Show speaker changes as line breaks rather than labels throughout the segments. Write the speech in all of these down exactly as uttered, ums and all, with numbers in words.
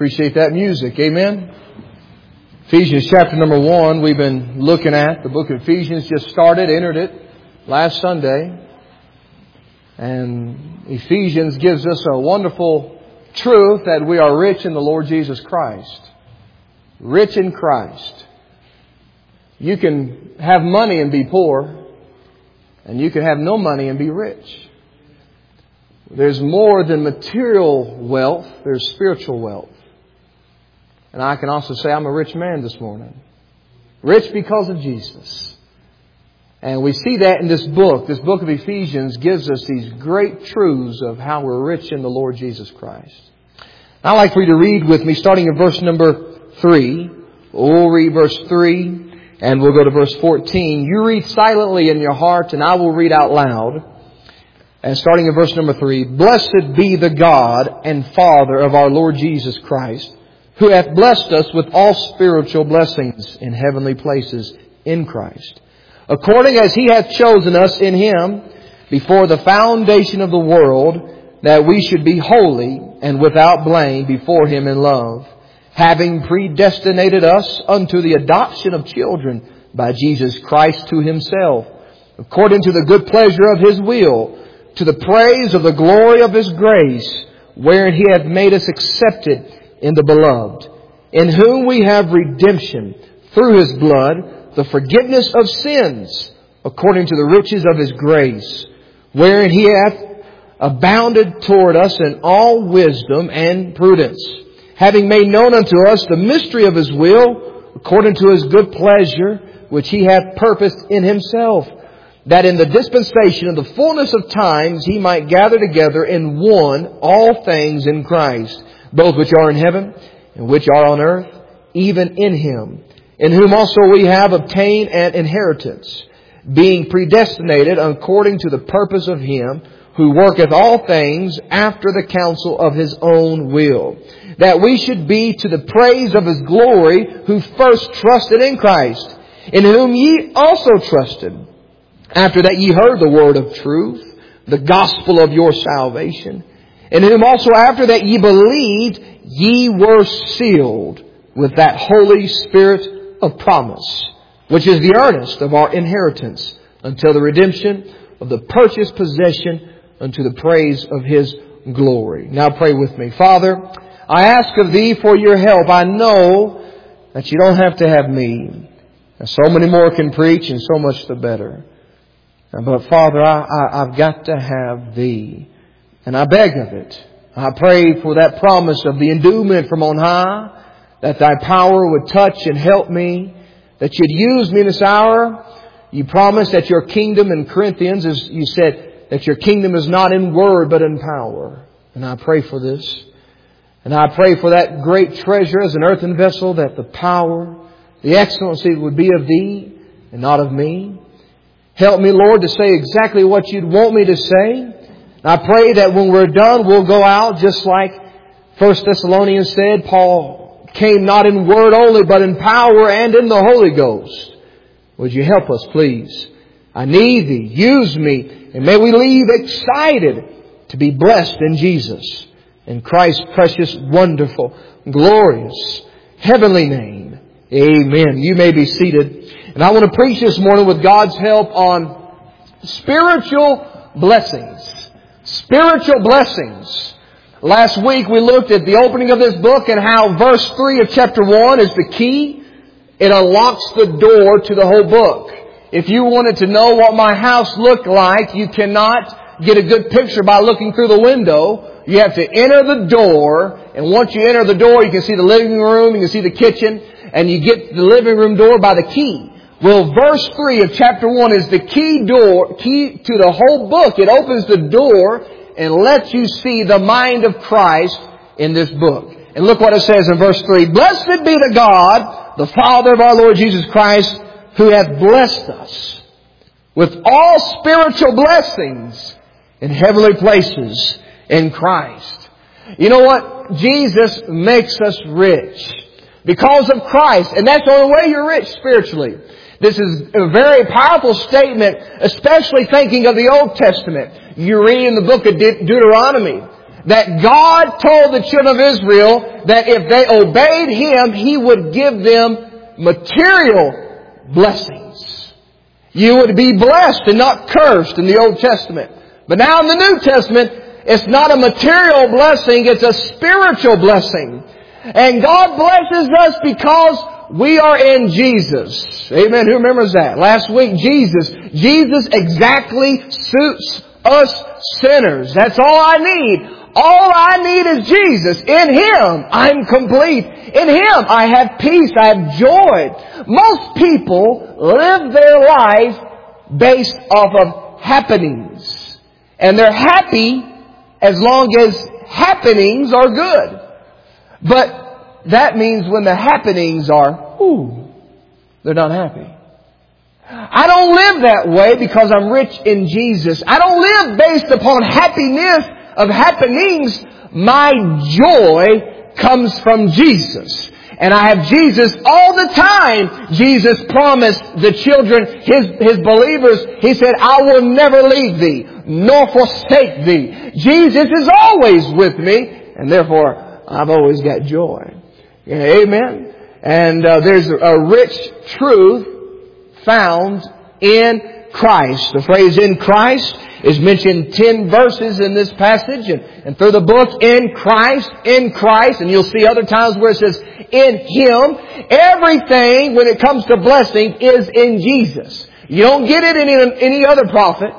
Appreciate that music. Amen. Ephesians chapter number one, we've been looking at. The book of Ephesians just started, entered it last Sunday. And Ephesians gives us a wonderful truth that we are rich in the Lord Jesus Christ. Rich in Christ. You can have money and be poor, and you can have no money and be rich. There's more than material wealth, there's spiritual wealth. And I can also say I'm a rich man this morning. Rich because of Jesus. And we see that in this book. This book of Ephesians gives us these great truths of how we're rich in the Lord Jesus Christ. I'd like for you to read with me starting at verse number three. We'll read verse three and we'll go to verse fourteen. You read silently in your heart and I will read out loud. And starting at verse number three. Blessed be the God and Father of our Lord Jesus Christ, who hath blessed us with all spiritual blessings in heavenly places in Christ, according as He hath chosen us in Him before the foundation of the world, that we should be holy and without blame before Him in love, having predestinated us unto the adoption of children by Jesus Christ to Himself, according to the good pleasure of His will, to the praise of the glory of His grace, wherein He hath made us accepted in the Beloved, in whom we have redemption through His blood, the forgiveness of sins, according to the riches of His grace, wherein He hath abounded toward us in all wisdom and prudence, having made known unto us the mystery of His will, according to His good pleasure, which He hath purposed in Himself, that in the dispensation of the fullness of times He might gather together in one all things in Christ, both which are in heaven and which are on earth, even in Him, in whom also we have obtained an inheritance, being predestinated according to the purpose of Him who worketh all things after the counsel of His own will, that we should be to the praise of His glory, who first trusted in Christ, in whom ye also trusted, after that ye heard the word of truth, the gospel of your salvation, in whom also after that ye believed, ye were sealed with that Holy Spirit of promise, which is the earnest of our inheritance, until the redemption of the purchased possession, unto the praise of His glory. Now pray with me. Father, I ask of Thee for your help. I know that you don't have to have me. So many more can preach, and so much the better. But Father, I, I, I've got to have Thee. And I beg of it. I pray for that promise of the endowment from on high, that Thy power would touch and help me, that You'd use me in this hour. You promised that your kingdom in Corinthians, as you said, that your kingdom is not in word but in power. And I pray for this. And I pray for that great treasure as an earthen vessel, that the power, the excellency would be of Thee and not of me. Help me, Lord, to say exactly what You'd want me to say. I pray that when we're done, we'll go out just like First Thessalonians said. Paul came not in word only, but in power and in the Holy Ghost. Would You help us, please? I need Thee. Use me. And may we leave excited to be blessed in Jesus. In Christ's precious, wonderful, glorious, heavenly name. Amen. You may be seated. And I want to preach this morning with God's help on spiritual blessings. Spiritual blessings. Last week we looked at the opening of this book and how verse three of chapter one is the key. It unlocks the door to the whole book. If you wanted to know what my house looked like, you cannot get a good picture by looking through the window. You have to enter the door, and once you enter the door, you can see the living room, you can see the kitchen, and you get to the living room door by the key. Well, verse three of chapter one is the key door, key to the whole book. It opens the door and lets you see the mind of Christ in this book. And look what it says in verse three. Blessed be the God, the Father of our Lord Jesus Christ, who hath blessed us with all spiritual blessings in heavenly places in Christ. You know what? Jesus makes us rich because of Christ. And that's the only way you're rich spiritually. This is a very powerful statement, especially thinking of the Old Testament. You read in the book of De- Deuteronomy, that God told the children of Israel that if they obeyed Him, He would give them material blessings. You would be blessed and not cursed in the Old Testament. But now in the New Testament, it's not a material blessing, it's a spiritual blessing. And God blesses us because we are in Jesus. Amen. Who remembers that? Last week, Jesus. Jesus exactly suits us sinners. That's all I need. All I need is Jesus. In Him, I'm complete. In Him, I have peace. I have joy. Most people live their life based off of happenings. And they're happy as long as happenings are good. But that means when the happenings are, ooh, they're not happy. I don't live that way because I'm rich in Jesus. I don't live based upon happiness of happenings. My joy comes from Jesus. And I have Jesus all the time. Jesus promised the children, His, His believers, He said, I will never leave thee, nor forsake thee. Jesus is always with me, and therefore I've always got joy. Amen. And uh, there's a rich truth found in Christ. The phrase in Christ is mentioned ten verses in this passage and, and through the book, in Christ, in Christ. And you'll see other times where it says in Him. Everything when it comes to blessing is in Jesus. You don't get it in any, any other prophet.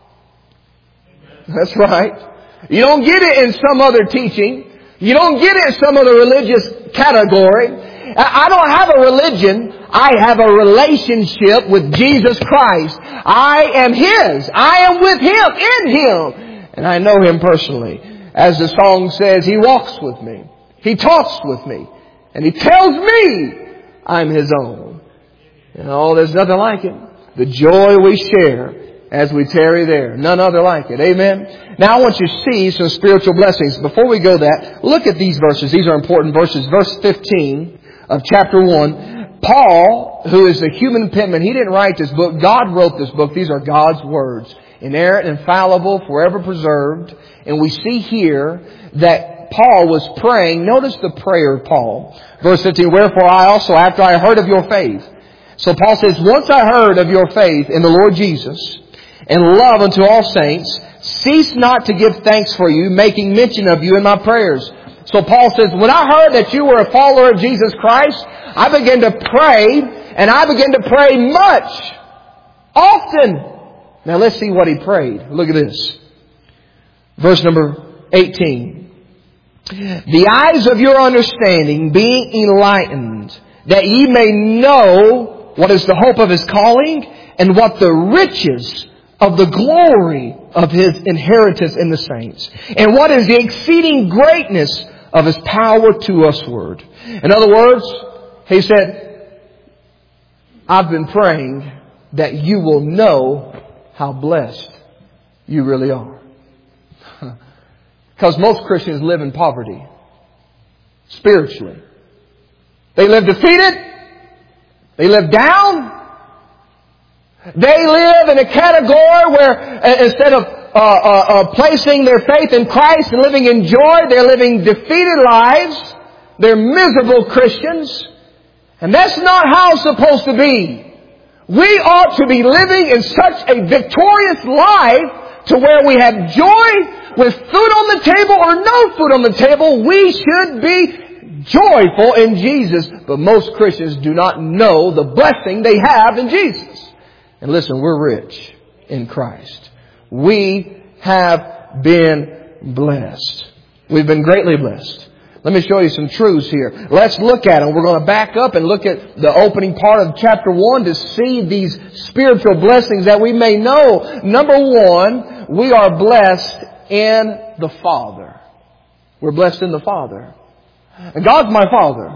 That's right. You don't get it in some other teaching. You don't get it in some other religious category. I don't have a religion. I have a relationship with Jesus Christ. I am His. I am with Him, in Him. And I know Him personally. As the song says, He walks with me. He talks with me. And He tells me I'm His own. You know, there's nothing like it. The joy we share as we tarry there. None other like it. Amen. Now I want you to see some spiritual blessings. Before we go that, look at these verses. These are important verses. Verse fifteen of chapter one. Paul, who is a human penman, he didn't write this book. God wrote this book. These are God's words. Inerrant, infallible, forever preserved. And we see here that Paul was praying. Notice the prayer of Paul. Verse fifteen, wherefore I also, after I heard of your faith. So Paul says, once I heard of your faith in the Lord Jesus and love unto all saints, cease not to give thanks for you, making mention of you in my prayers. So Paul says, when I heard that you were a follower of Jesus Christ, I began to pray, and I began to pray much, often. Now let's see what he prayed. Look at this. Verse number eighteen. The eyes of your understanding being enlightened, that ye may know what is the hope of His calling, and what the riches of the glory of His inheritance in the saints, and what is the exceeding greatness of His power to usward. In other words, he said, I've been praying that you will know how blessed you really are. Because most Christians live in poverty. Spiritually. They live defeated. They live down. They live in a category where uh, instead of uh, uh, uh, placing their faith in Christ and living in joy, they're living defeated lives. They're miserable Christians. And that's not how it's supposed to be. We ought to be living in such a victorious life to where we have joy with food on the table or no food on the table. We should be joyful in Jesus. But most Christians do not know the blessing they have in Jesus. And listen, we're rich in Christ. We have been blessed. We've been greatly blessed. Let me show you some truths here. Let's look at them. We're going to back up and look at the opening part of chapter one to see these spiritual blessings that we may know. Number one, we are blessed in the Father. We're blessed in the Father. And God's my Father.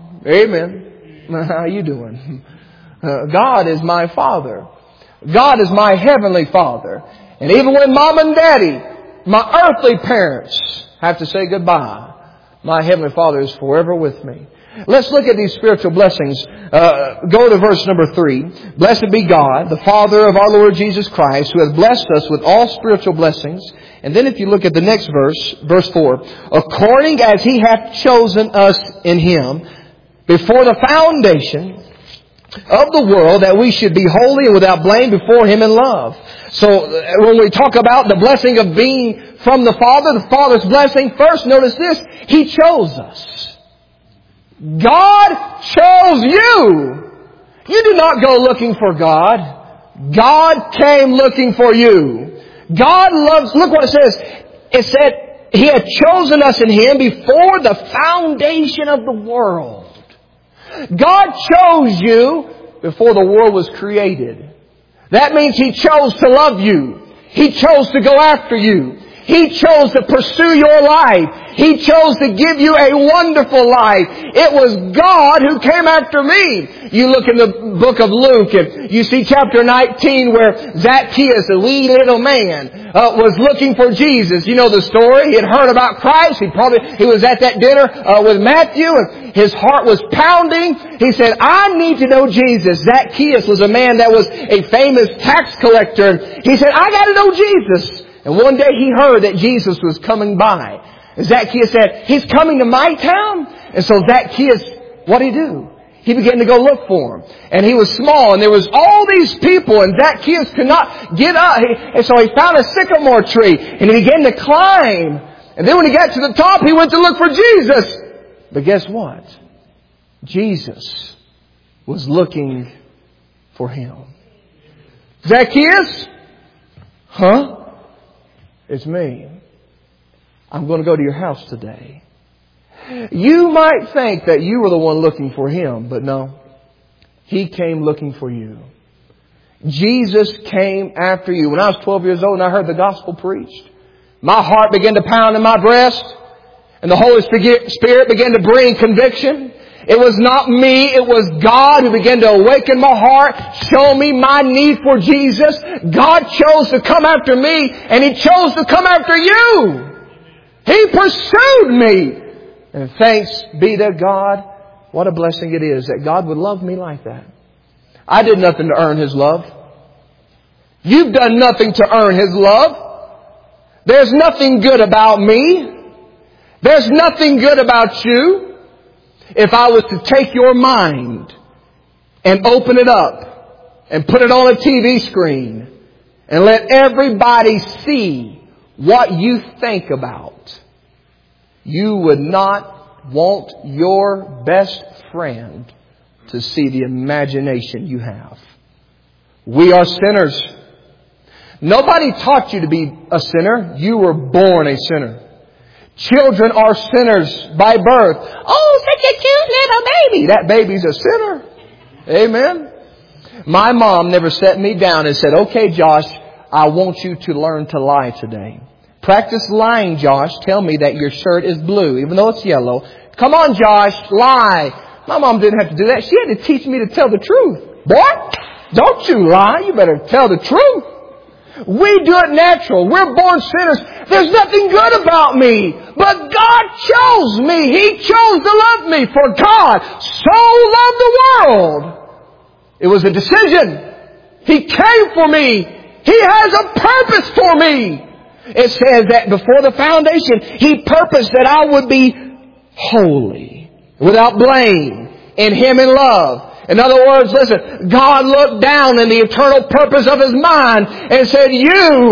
Amen. How you doing? Uh, God is my Father. God is my Heavenly Father. And even when Mom and Daddy, my earthly parents, have to say goodbye, My Heavenly Father is forever with me. Let's look at these spiritual blessings. Uh, go to verse number three. Blessed be God, the Father of our Lord Jesus Christ, who has blessed us with all spiritual blessings. And then if you look at the next verse, verse four, according as He hath chosen us in Him before the foundation of the world, that we should be holy and without blame before Him in love. So when we talk about the blessing of being from the Father, the Father's blessing, first notice this, He chose us. God chose you. You did not go looking for God. God came looking for you. God loves, look what it says. It said He had chosen us in Him before the foundation of the world. God chose you before the world was created. That means He chose to love you. He chose to go after you. He chose to pursue your life. He chose to give you a wonderful life. It was God who came after me. You look in the book of Luke and you see chapter nineteen where Zacchaeus, a wee little man, uh, was looking for Jesus. You know the story. He had heard about Christ. He probably, he was at that dinner uh, with Matthew and his heart was pounding. He said, I need to know Jesus. Zacchaeus was a man that was a famous tax collector. And he said, I got to know Jesus. And one day he heard that Jesus was coming by. And Zacchaeus said, He's coming to my town? And so Zacchaeus, what did he do? He began to go look for Him. And he was small and there was all these people and Zacchaeus could not get up. And so he found a sycamore tree and he began to climb. And then when he got to the top, he went to look for Jesus. But guess what? Jesus was looking for him. Zacchaeus? Huh? It's me. I'm going to go to your house today. You might think that you were the one looking for Him, but no. He came looking for you. Jesus came after you. When I was twelve years old and I heard the gospel preached, my heart began to pound in my breast and the Holy Spirit began to bring conviction. It was not me, it was God who began to awaken my heart, show me my need for Jesus. God chose to come after me, and He chose to come after you. He pursued me. And thanks be to God, what a blessing it is that God would love me like that. I did nothing to earn His love. You've done nothing to earn His love. There's nothing good about me. There's nothing good about you. If I was to take your mind and open it up and put it on a T V screen and let everybody see what you think about, you would not want your best friend to see the imagination you have. We are sinners. Nobody taught you to be a sinner. You were born a sinner. Children are sinners by birth. Oh, such a cute little baby. That baby's a sinner. Amen. My mom never set me down and said, okay, Josh, I want you to learn to lie today. Practice lying, Josh. Tell me that your shirt is blue, even though it's yellow. Come on, Josh, lie. My mom didn't have to do that. She had to teach me to tell the truth. Boy, don't you lie. You better tell the truth. We do it natural. We're born sinners. There's nothing good about me. But God chose me. He chose to love me. For God so loved the world. It was a decision. He came for me. He has a purpose for me. It says that before the foundation, He purposed that I would be holy, without blame, in Him in love. In other words, listen, God looked down in the eternal purpose of His mind and said, you,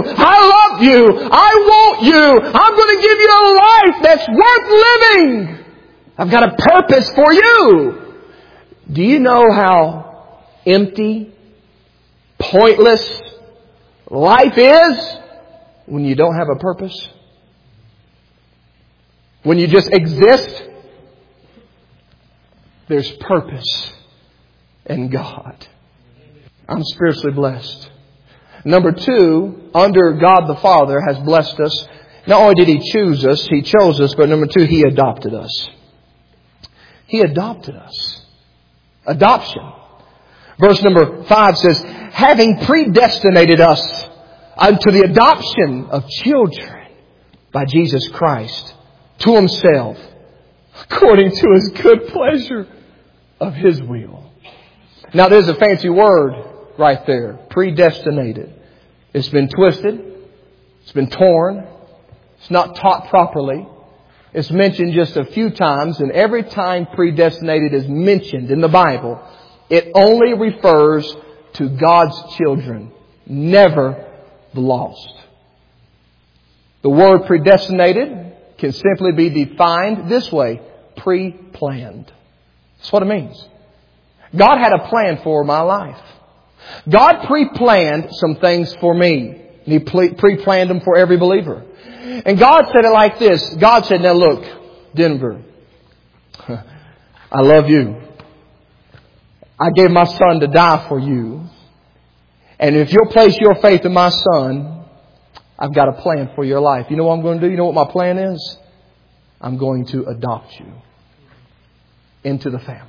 I love you, I want you, I'm going to give you a life that's worth living. I've got a purpose for you. Do you know how empty, pointless life is when you don't have a purpose? When you just exist? There's purpose in God. I'm spiritually blessed. Number two, under God the Father has blessed us. Not only did He choose us, He chose us, but number two, He adopted us. He adopted us. Adoption. Verse number five says, having predestinated us unto the adoption of children by Jesus Christ to Himself according to His good pleasure of His will. Now there's a fancy word right there. Predestinated. It's been twisted. It's been torn. It's not taught properly. It's mentioned just a few times, and every time predestinated is mentioned in the Bible, it only refers to God's children, never the lost. The word predestinated can simply be defined this way: pre-planned. That's what it means. God had a plan for my life. God pre-planned some things for me. He pre-planned them for every believer. And God said it like this. God said, now look, Denver, I love you. I gave my Son to die for you. And if you'll place your faith in my Son, I've got a plan for your life. You know what I'm going to do? You know what my plan is? I'm going to adopt you into the family.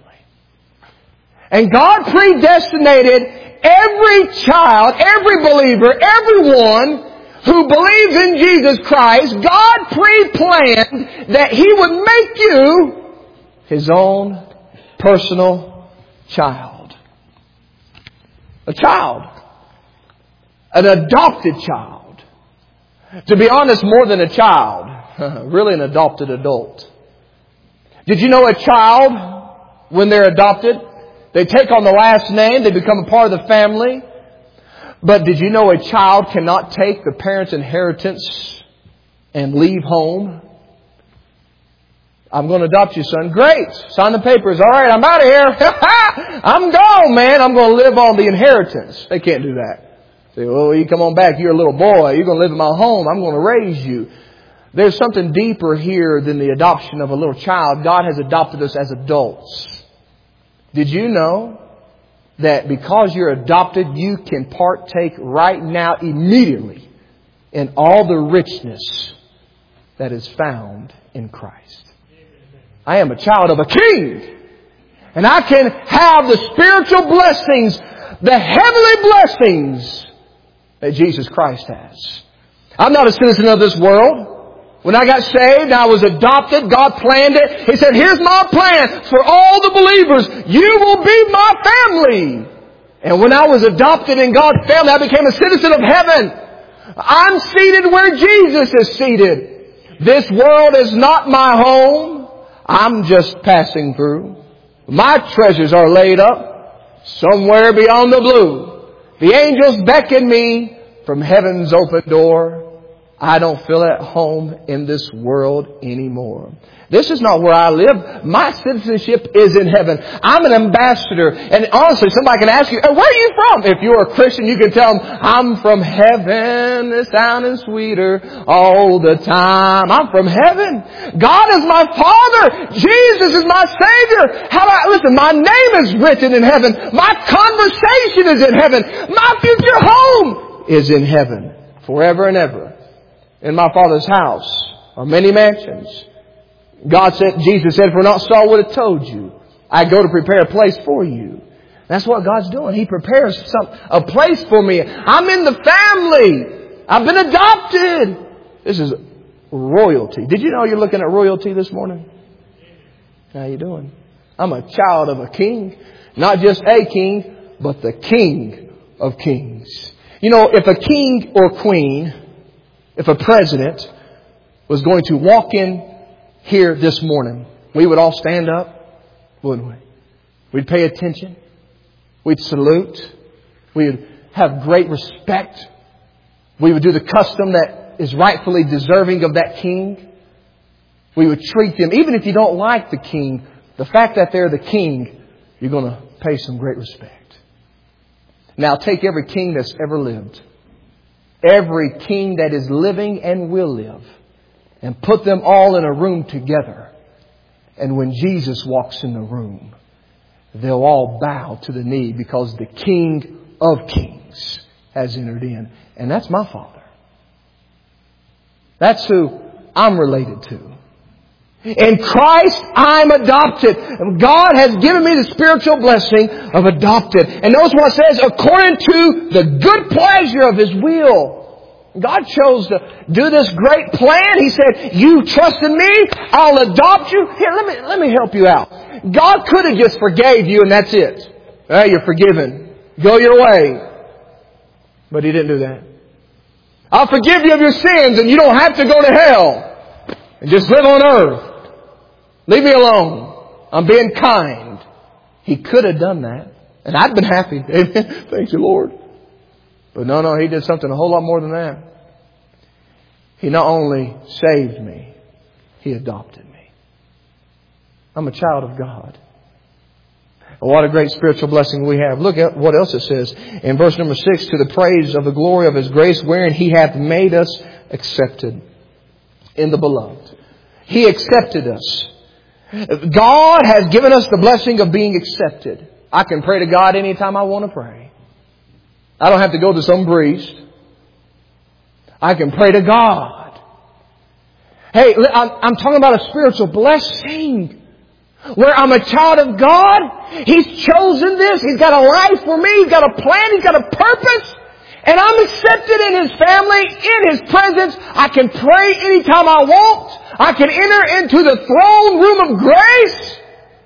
And God predestinated every child, every believer, everyone who believes in Jesus Christ. God pre-planned that He would make you His own personal child. A child. An adopted child. To be honest, more than a child. Really an adopted adult. Did you know a child, when they're adopted, they take on the last name, they become a part of the family. But did you know a child cannot take the parents' inheritance and leave home? I'm going to adopt you, son. Great. Sign the papers. All right, I'm out of here. I'm gone, man. I'm going to live on the inheritance. They can't do that. Say, well, you come on back. You're a little boy. You're going to live in my home. I'm going to raise you. There's something deeper here than the adoption of a little child. God has adopted us as adults. Did you know that because you're adopted, you can partake right now, immediately, in all the richness that is found in Christ? I am a child of a King. And I can have the spiritual blessings, the heavenly blessings that Jesus Christ has. I'm not a citizen of this world. When I got saved, I was adopted. God planned it. He said, here's my plan for all the believers. You will be my family. And when I was adopted in God's family, I became a citizen of heaven. I'm seated where Jesus is seated. This world is not my home. I'm just passing through. My treasures are laid up somewhere beyond the blue. The angels beckon me from heaven's open door. I don't feel at home in this world anymore. This is not where I live. My citizenship is in heaven. I'm an ambassador. And honestly, somebody can ask you, where are you from? If you're a Christian, you can tell them, I'm from heaven. It's sounding sweeter all the time. I'm from heaven. God is my Father. Jesus is my Savior. How about, listen, my name is written in heaven. My conversation is in heaven. My future home is in heaven forever and ever. In my Father's house are many mansions. God said, Jesus said, if we're not so, I would have told you. I go to prepare a place for you. That's what God's doing. He prepares some, a place for me. I'm in the family. I've been adopted. This is royalty. Did you know you're looking at royalty this morning? How you doing? I'm a child of a king. Not just a king, but the King of Kings. You know, if a king or queen, if a president was going to walk in here this morning, we would all stand up, wouldn't we? We'd pay attention. We'd salute. We would have great respect. We would do the custom that is rightfully deserving of that king. We would treat them, even if you don't like the king, the fact that they're the king, you're going to pay some great respect. Now take every king that's ever lived, every king that is living and will live, and put them all in a room together. And when Jesus walks in the room, they'll all bow to the knee because the King of Kings has entered in. And that's my Father. That's who I'm related to. In Christ, I'm adopted. God has given me the spiritual blessing of adopted. And notice what it says, according to the good pleasure of His will. God chose to do this great plan. He said, you trust in me, I'll adopt you. Here, let me, let me help you out. God could have just forgave you and that's it. Hey, you're forgiven. Go your way. But He didn't do that. I'll forgive you of your sins and you don't have to go to hell. And just live on earth. Leave me alone. I'm being kind. He could have done that. And I'd been happy. Amen. Thank you, Lord. But no, no, He did something a whole lot more than that. He not only saved me, He adopted me. I'm a child of God. What a great spiritual blessing we have. Look at what else it says in verse number six. To the praise of the glory of His grace, wherein He hath made us accepted in the beloved. He accepted us. God has given us the blessing of being accepted. I can pray to God anytime I want to pray. I don't have to go to some priest. I can pray to God. Hey, I'm talking about a spiritual blessing. Where I'm a child of God. He's chosen this. He's got a life for me. He's got a plan. He's got a purpose. And I'm accepted in His family, in His presence. I can pray anytime I want. I can enter into the throne room of grace.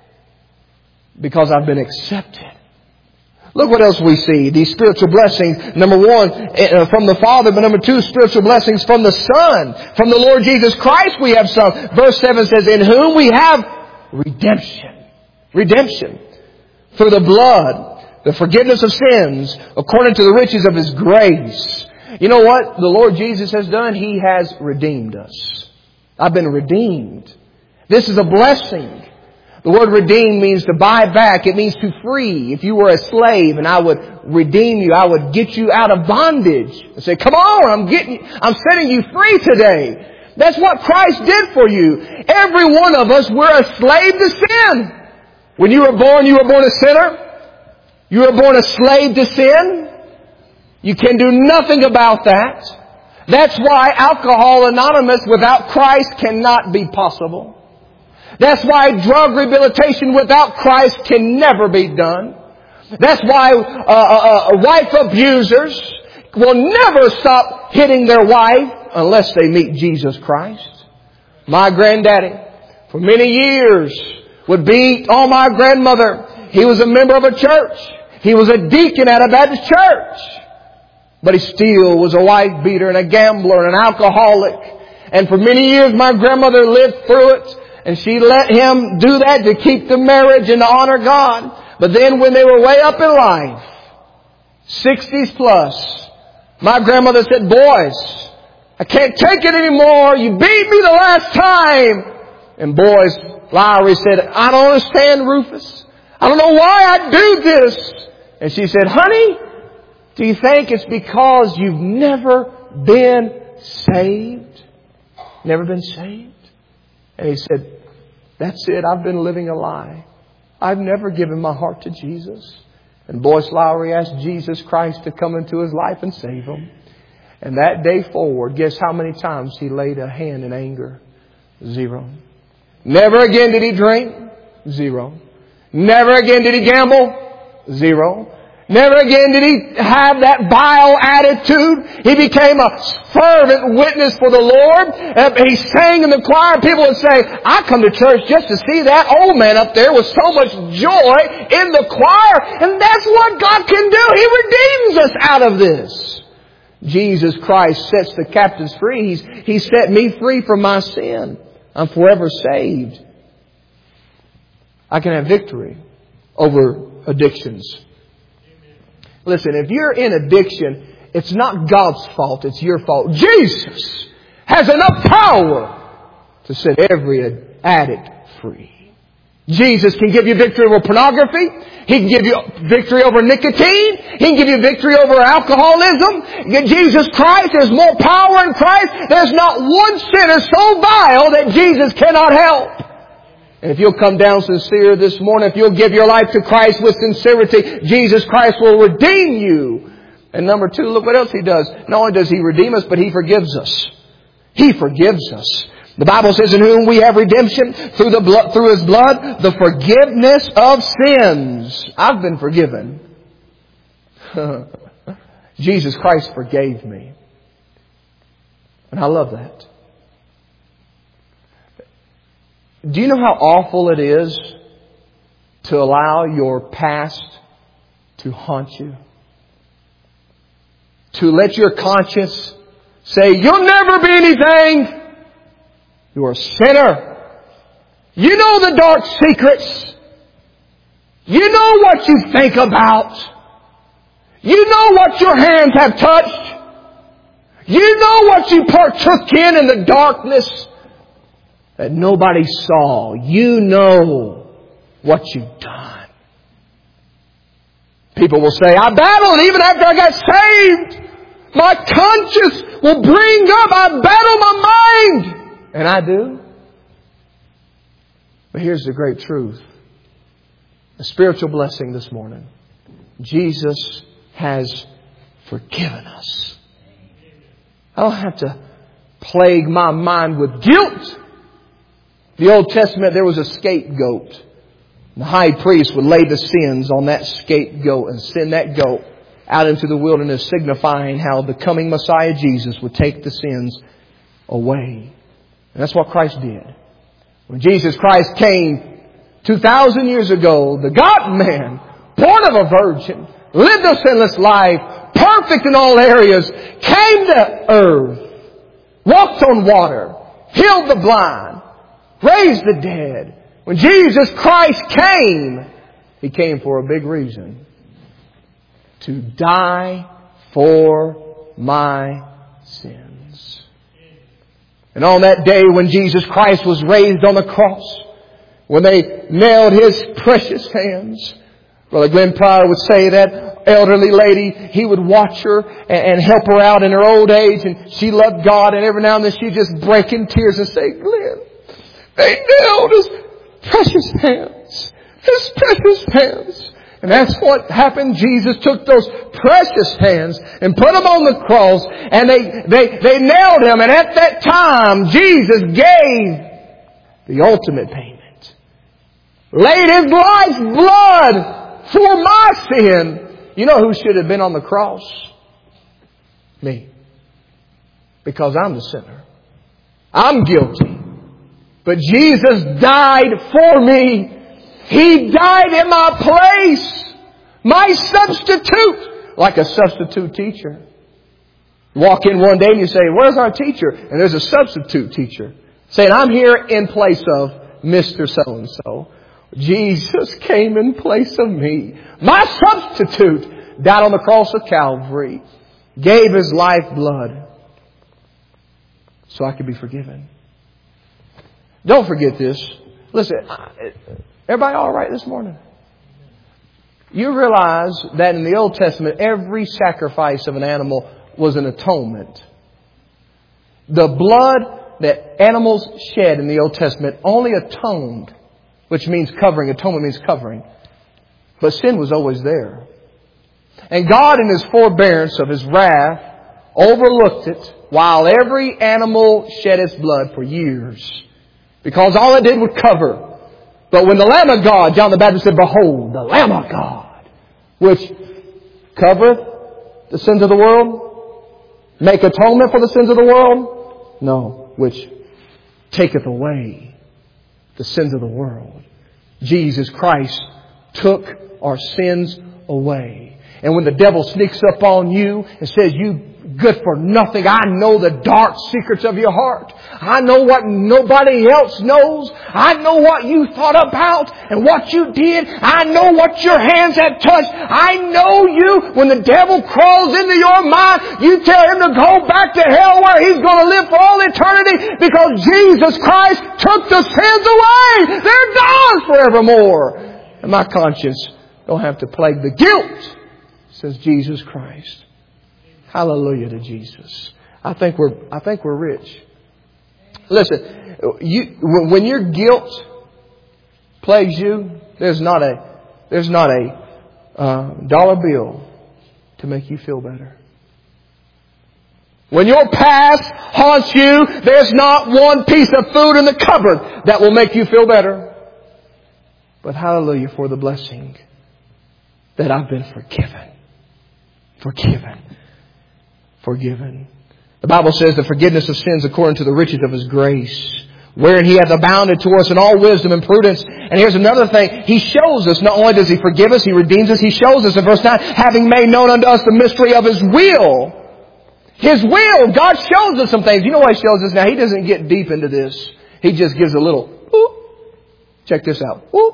Because I've been accepted. Look what else we see. These spiritual blessings. Number one, from the Father. But number two, spiritual blessings from the Son. From the Lord Jesus Christ we have some. Verse seven says, in whom we have redemption. Redemption. Through the blood. The forgiveness of sins. According to the riches of His grace. You know what the Lord Jesus has done? He has redeemed us. I've been redeemed. This is a blessing. The word redeem means to buy back. It means to free. If you were a slave and I would redeem you, I would get you out of bondage. And say, come on, I'm getting, I'm setting you free today. That's what Christ did for you. Every one of us, we're a slave to sin. When you were born, you were born a sinner. You were born a slave to sin. You can do nothing about that. That's why Alcohol Anonymous without Christ cannot be possible. That's why drug rehabilitation without Christ can never be done. That's why uh, uh, uh, wife abusers will never stop hitting their wife unless they meet Jesus Christ. My granddaddy, for many years, would beat on my grandmother. He was a member of a church. He was a deacon at a Baptist church. But he still was a wife beater and a gambler and an alcoholic. And for many years my grandmother lived through it. And she let him do that to keep the marriage and to honor God. But then when they were way up in life, sixties plus, my grandmother said, boys, I can't take it anymore. You beat me the last time. And boys, Lowry said, I don't understand, Rufus. I don't know why I do this. And she said, honey, do you think it's because you've never been saved? Never been saved? And he said, that's it. I've been living a lie. I've never given my heart to Jesus. And Boyce Lowry asked Jesus Christ to come into his life and save him. And that day forward, guess how many times he laid a hand in anger? Zero. Never again did he drink? Zero. Never again did he gamble? Zero. Never again did he have that vile attitude. He became a fervent witness for the Lord. He sang in the choir. People would say, I come to church just to see that old man up there with so much joy in the choir. And that's what God can do. He redeems us out of this. Jesus Christ sets the captives free. He's, he set me free from my sin. I'm forever saved. I can have victory over addictions. Listen, if you're in addiction, it's not God's fault, it's your fault. Jesus has enough power to set every addict free. Jesus can give you victory over pornography. He can give you victory over nicotine. He can give you victory over alcoholism. Jesus Christ, there's more power in Christ. There's not one sinner so vile that Jesus cannot help. And if you'll come down sincere this morning, if you'll give your life to Christ with sincerity, Jesus Christ will redeem you. And number two, look what else He does. Not only does He redeem us, but He forgives us. He forgives us. The Bible says, in whom we have redemption through the blood, through His blood, the forgiveness of sins. I've been forgiven. Jesus Christ forgave me. And I love that. Do you know how awful it is to allow your past to haunt you? To let your conscience say, you'll never be anything. You're a sinner. You know the dark secrets. You know what you think about. You know what your hands have touched. You know what you partook in in the darkness that nobody saw. You know what you've done. People will say, I battled even after I got saved. My conscience will bring up, I battle my mind. And I do. But here's the great truth. A spiritual blessing this morning. Jesus has forgiven us. I don't have to plague my mind with guilt. The Old Testament, there was a scapegoat. The high priest would lay the sins on that scapegoat and send that goat out into the wilderness, signifying how the coming Messiah Jesus would take the sins away. And that's what Christ did. When Jesus Christ came two thousand years ago, the God-man, born of a virgin, lived a sinless life, perfect in all areas, came to earth, walked on water, healed the blind, raised the dead. When Jesus Christ came, He came for a big reason. To die for my sins. And on that day when Jesus Christ was raised on the cross, when they nailed His precious hands, Brother Glenn Pryor would say that elderly lady, he would watch her and help her out in her old age, and she loved God, and every now and then she'd just break in tears and say, Glenn, they nailed His precious hands. His precious hands. And that's what happened. Jesus took those precious hands and put them on the cross, and they, they, they nailed Him. And at that time, Jesus gave the ultimate payment. Laid His life's blood for my sin. You know who should have been on the cross? Me. Because I'm the sinner. I'm guilty. But Jesus died for me. He died in my place. My substitute. Like a substitute teacher. You walk in one day and you say, where's our teacher? And there's a substitute teacher saying, I'm here in place of Mister So-and-so. Jesus came in place of me. My substitute died on the cross of Calvary. Gave His lifeblood so I could be forgiven. Don't forget this. Listen, everybody all right this morning? You realize that in the Old Testament, every sacrifice of an animal was an atonement. The blood that animals shed in the Old Testament only atoned, which means covering. Atonement means covering. But sin was always there. And God, in His forbearance of His wrath, overlooked it while every animal shed its blood for years. Because all it did was cover. But when the Lamb of God, John the Baptist said, behold, the Lamb of God, which covereth the sins of the world, make atonement for the sins of the world? No, which taketh away the sins of the world. Jesus Christ took our sins away. And when the devil sneaks up on you and says, you good for nothing, I know the dark secrets of your heart. I know what nobody else knows. I know what you thought about and what you did. I know what your hands have touched. I know you. When the devil crawls into your mind, you tell him to go back to hell where he's going to live for all eternity, because Jesus Christ took the sins away. They're gone forevermore. And my conscience don't have to plague the guilt, says Jesus Christ. Hallelujah to Jesus. I think we're, I think we're rich. Listen, you, when your guilt plagues you, there's not a, there's not a uh, dollar bill to make you feel better. When your past haunts you, there's not one piece of food in the cupboard that will make you feel better. But hallelujah for the blessing that I've been forgiven. Forgiven. Forgiven. The Bible says the forgiveness of sins according to the riches of His grace, wherein He hath abounded to us in all wisdom and prudence. And here's another thing. He shows us, not only does He forgive us, He redeems us. He shows us in verse nine, having made known unto us the mystery of His will. His will. God shows us some things. You know why He shows us? Now, He doesn't get deep into this. He just gives a little, whoop. Check this out. Whoop.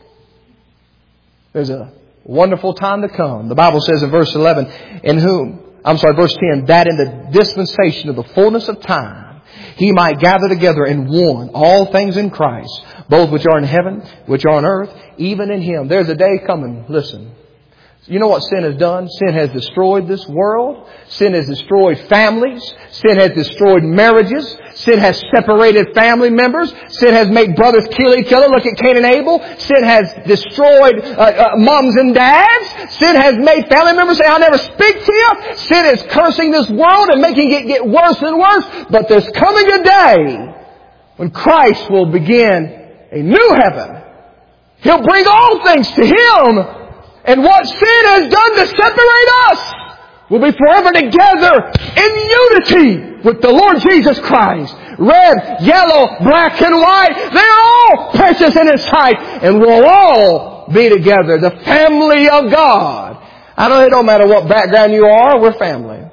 There's a wonderful time to come. The Bible says in verse eleven, in whom, I'm sorry, verse ten, that in the dispensation of the fullness of time, He might gather together in one all things in Christ, both which are in heaven, which are on earth, even in Him. There's a day coming. Listen. You know what sin has done? Sin has destroyed this world. Sin has destroyed families. Sin has destroyed marriages. Sin has separated family members. Sin has made brothers kill each other. Look at Cain and Abel. Sin has destroyed uh, uh, moms and dads. Sin has made family members say, I'll never speak to you. Sin is cursing this world and making it get worse and worse. But there's coming a day when Christ will begin a new heaven. He'll bring all things to Him. And what sin has done to separate us will be forever together in unity with the Lord Jesus Christ. Red, yellow, black and white. They're all precious in His sight. And we'll all be together. The family of God. I know it don't matter what background you are. We're family.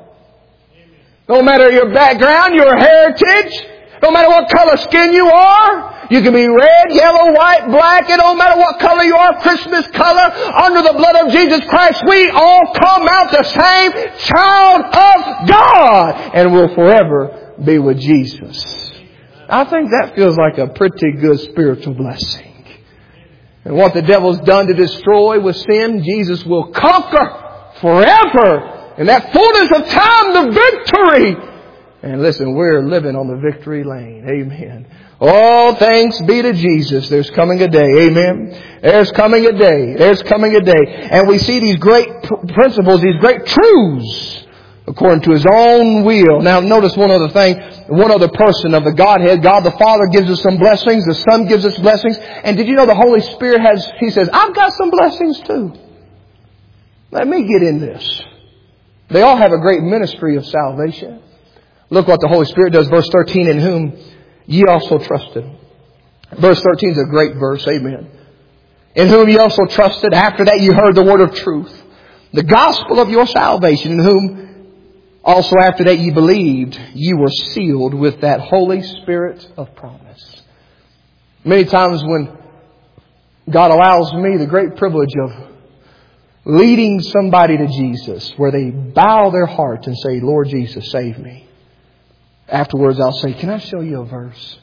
No matter your background, your heritage. No matter what color skin you are. You can be red, yellow, white, black. It don't matter what color you are. Christmas color. Under the blood of Jesus Christ, we all come out the same child of God. And will forever be with Jesus. I think that feels like a pretty good spiritual blessing. And what the devil's done to destroy with sin, Jesus will conquer forever. In that fullness of time, the victory. And listen, we're living on the victory lane. Amen. All thanks be to Jesus. There's coming a day. Amen. There's coming a day. There's coming a day. And we see these great pr- principles, these great truths, according to His own will. Now notice one other thing. One other person of the Godhead. God the Father gives us some blessings. The Son gives us blessings. And did you know the Holy Spirit has, He says, I've got some blessings too. Let me get in this. They all have a great ministry of salvation. Look what the Holy Spirit does. Verse thirteen, in whom ye also trusted. Verse thirteen is a great verse. Amen. In whom ye also trusted. After that you heard the word of truth, the gospel of your salvation. In whom also after that ye believed, ye were sealed with that Holy Spirit of promise. Many times when God allows me the great privilege of leading somebody to Jesus, where they bow their heart and say, Lord Jesus, save me. Afterwards, I'll say, can I show you a verse?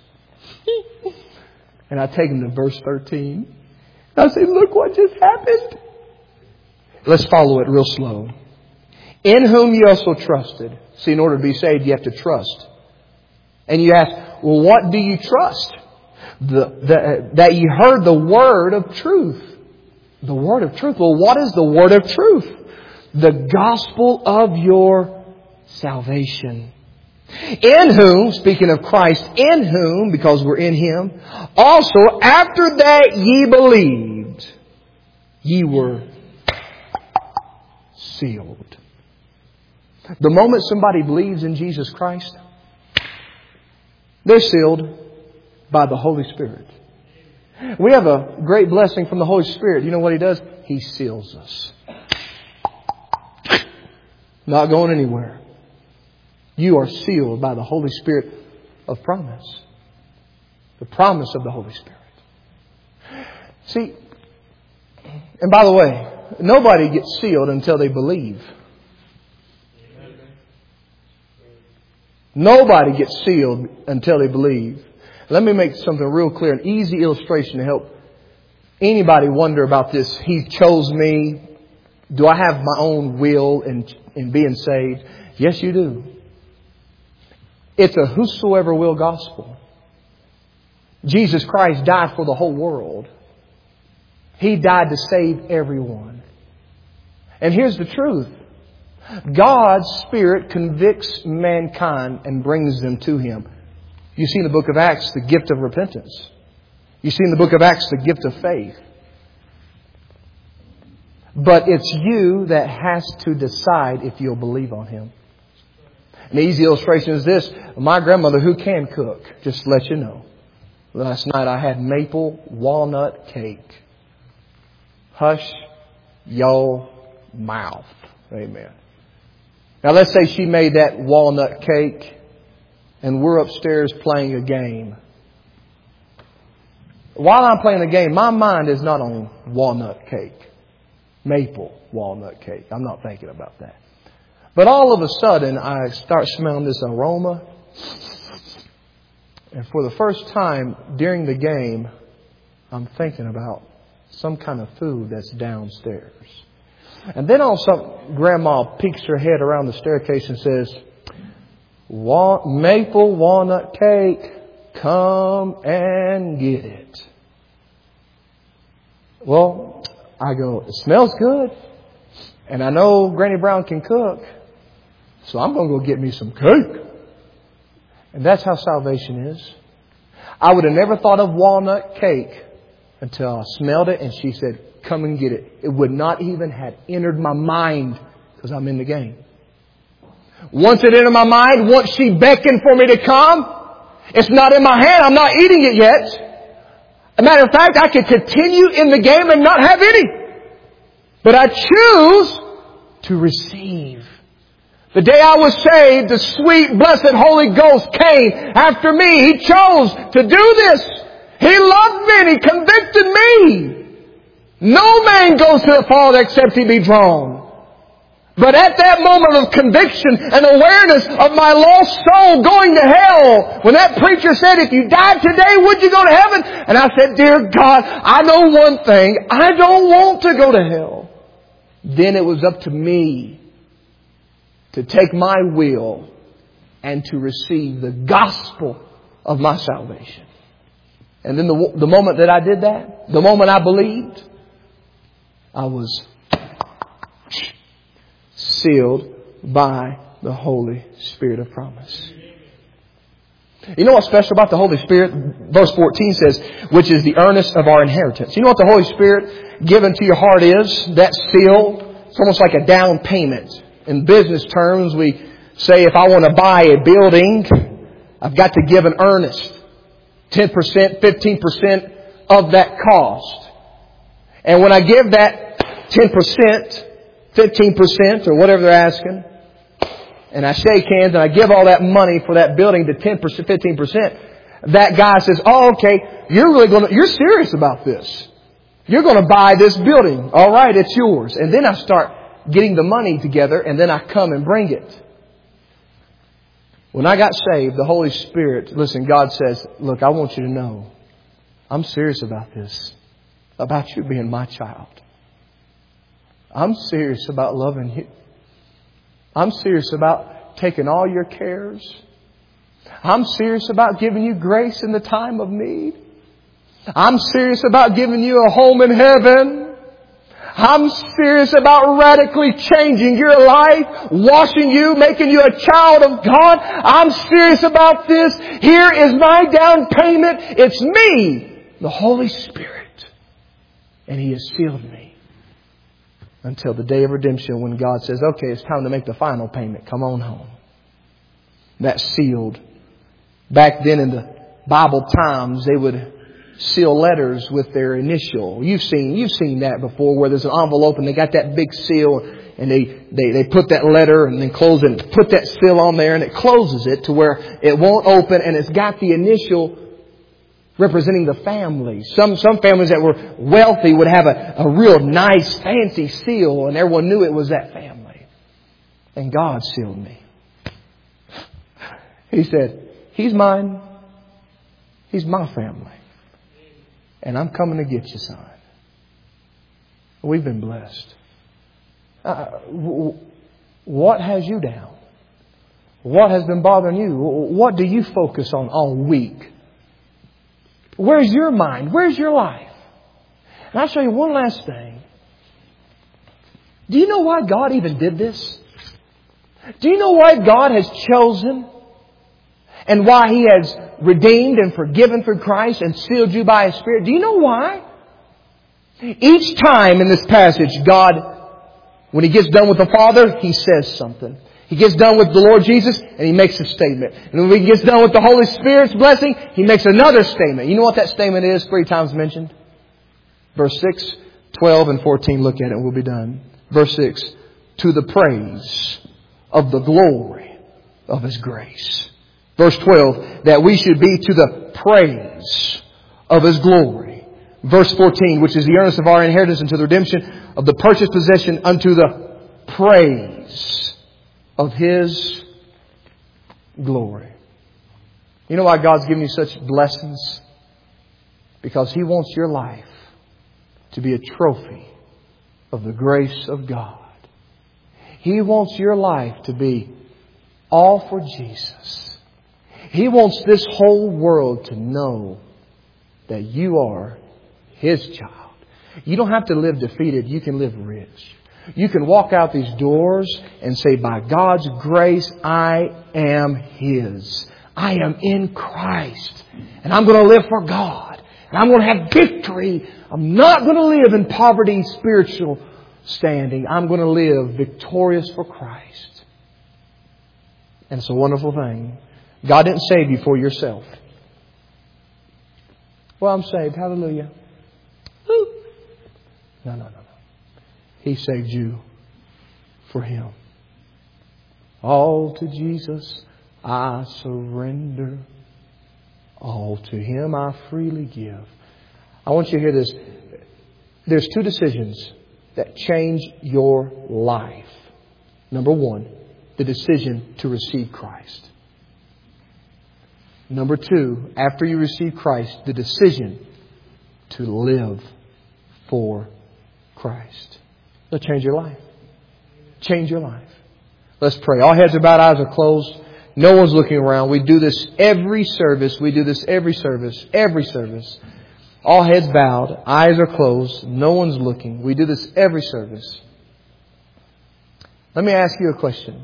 And I take them to verse thirteen. And I say, look what just happened. Let's follow it real slow. In whom you also trusted. See, in order to be saved, you have to trust. And you ask, well, what do you trust? The, the, that you heard the word of truth. The word of truth. Well, what is the word of truth? The gospel of your salvation. In whom, speaking of Christ, in whom, because we're in Him, also after that ye believed, ye were sealed. The moment somebody believes in Jesus Christ, they're sealed by the Holy Spirit. We have a great blessing from the Holy Spirit. You know what He does? He seals us. Not going anywhere. You are sealed by the Holy Spirit of promise. The promise of the Holy Spirit. See, and by the way, nobody gets sealed until they believe. Nobody gets sealed until they believe. Let me make something real clear, an easy illustration to help anybody wonder about this. He chose me. Do I have my own will in, in being saved? Yes, you do. It's a whosoever will gospel. Jesus Christ died for the whole world. He died to save everyone. And here's the truth. God's Spirit convicts mankind and brings them to Him. You see in the book of Acts the gift of repentance. You see in the book of Acts the gift of faith. But it's you that has to decide if you'll believe on Him. An easy illustration is this. My grandmother, who can cook, just to let you know, last night I had maple walnut cake. Hush your mouth. Amen. Now let's say she made that walnut cake and we're upstairs playing a game. While I'm playing the game, my mind is not on walnut cake. Maple walnut cake. I'm not thinking about that. But all of a sudden, I start smelling this aroma. And for the first time during the game, I'm thinking about some kind of food that's downstairs. And then all of a sudden, Grandma peeks her head around the staircase and says, Wal- maple walnut cake, come and get it. Well, I go, it smells good. And I know Granny Brown can cook. So I'm going to go get me some cake. And that's how salvation is. I would have never thought of walnut cake until I smelled it and she said, come and get it. It would not even have entered my mind because I'm in the game. Once it entered my mind, once she beckoned for me to come, it's not in my hand. I'm not eating it yet. As a matter of fact, I could continue in the game and not have any. But I choose to receive. The day I was saved, the sweet, blessed Holy Ghost came after me. He chose to do this. He loved me and He convicted me. No man goes to the Father except he be drawn. But at that moment of conviction and awareness of my lost soul going to hell, when that preacher said, if you died today, would you go to heaven? And I said, dear God, I know one thing. I don't want to go to hell. Then it was up to me to take my will and to receive the gospel of my salvation. And then the, the moment that I did that, the moment I believed, I was sealed by the Holy Spirit of promise. You know what's special about the Holy Spirit? Verse fourteen says, which is the earnest of our inheritance. You know what the Holy Spirit given to your heart is? That seal. It's almost like a down payment. In business terms, we say if I want to buy a building, I've got to give an earnest. ten percent, fifteen percent of that cost. And when I give that ten percent, fifteen percent or whatever they're asking, and I shake hands and I give all that money for that building to ten percent, fifteen percent, that guy says, oh, okay, you're really going to, you're serious about this. You're going to buy this building. All right, it's yours. And then I start getting the money together and then I come and bring it. When I got saved, the Holy Spirit, listen, God says, look, I want you to know, I'm serious about this, about you being my child. I'm serious about loving you. I'm serious about taking all your cares. I'm serious about giving you grace in the time of need. I'm serious about giving you a home in heaven. I'm serious about radically changing your life, washing you, making you a child of God. I'm serious about this. Here is my down payment. It's me, the Holy Spirit. And He has sealed me until the day of redemption when God says, okay, it's time to make the final payment. Come on home. That's sealed. Back then in the Bible times, they would seal letters with their initial. You've seen, you've seen that before where there's an envelope and they got that big seal and they, they, they put that letter and then close it and put that seal on there and it closes it to where it won't open and it's got the initial representing the family. Some, some families that were wealthy would have a, a real nice fancy seal and everyone knew it was that family. And God sealed me. He said, He's mine. He's my family. And I'm coming to get you, son. We've been blessed. Uh, what has you down? What has been bothering you? What do you focus on all week? Where's your mind? Where's your life? And I'll show you one last thing. Do you know why God even did this? Do you know why God has chosen and why He has redeemed and forgiven through Christ and sealed you by His Spirit? Do you know why? Each time in this passage, God, when He gets done with the Father, He says something. He gets done with the Lord Jesus and He makes a statement. And when He gets done with the Holy Spirit's blessing, He makes another statement. You know what that statement is? Three times mentioned. Verse six, twelve, and fourteen. Look at it and we'll be done. Verse six. To the praise of the glory of His grace. Verse twelve. That we should be to the praise of His glory. Verse fourteen. Which is the earnest of our inheritance unto the redemption of the purchased possession unto the praise of His glory. You know why God's given you such blessings? Because He wants your life to be a trophy of the grace of God. He wants your life to be all for Jesus. He wants this whole world to know that you are His child. You don't have to live defeated. You can live rich. You can walk out these doors and say, by God's grace, I am His. I am in Christ. And I'm going to live for God. And I'm going to have victory. I'm not going to live in poverty, spiritual standing. I'm going to live victorious for Christ. And it's a wonderful thing. God didn't save you for yourself. Well, I'm saved. Hallelujah. Woo. No, no, no, no. He saved you for Him. All to Jesus I surrender. All to Him I freely give. I want you to hear this. There's two decisions that change your life. Number one, the decision to receive Christ. Number two, after you receive Christ, the decision to live for Christ. It'll change your life. Change your life. Let's pray. All heads are bowed, eyes are closed. No one's looking around. We do this every service. We do this every service. Every service. All heads bowed, eyes are closed. No one's looking. We do this every service. Let me ask you a question.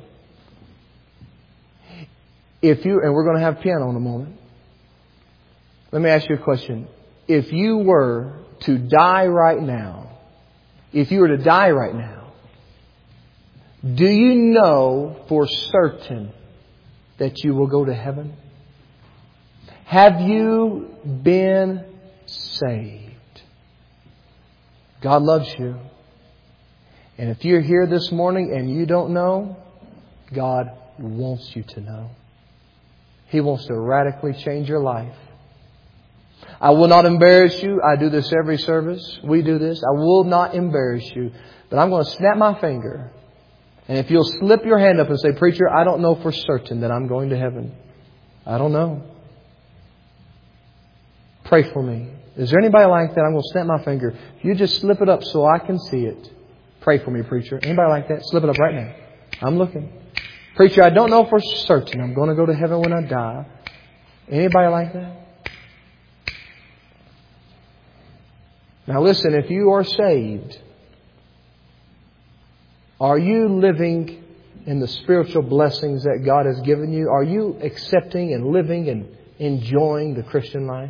If you, and we're going to have piano in a moment. Let me ask you a question. If you were to die right now, if you were to die right now, do you know for certain that you will go to heaven? Have you been saved? God loves you. And if you're here this morning and you don't know, God wants you to know. He wants to radically change your life. I will not embarrass you. I do this every service. We do this. I will not embarrass you. But I'm going to snap my finger. And if you'll slip your hand up and say, Preacher, I don't know for certain that I'm going to heaven. I don't know. Pray for me. Is there anybody like that? I'm going to snap my finger. If you just slip it up so I can see it. Pray for me, preacher. Anybody like that? Slip it up right now. I'm looking. Preacher, I don't know for certain I'm going to go to heaven when I die. Anybody like that? Now listen, if you are saved, are you living in the spiritual blessings that God has given you? Are you accepting and living and enjoying the Christian life?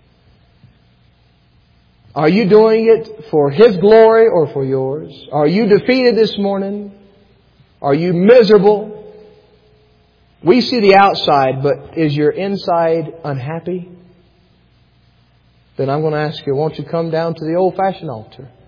Are you doing it for His glory or for yours? Are you defeated this morning? Are you miserable? We see the outside, but is your inside unhappy? Then I'm going to ask you, won't you come down to the old-fashioned altar?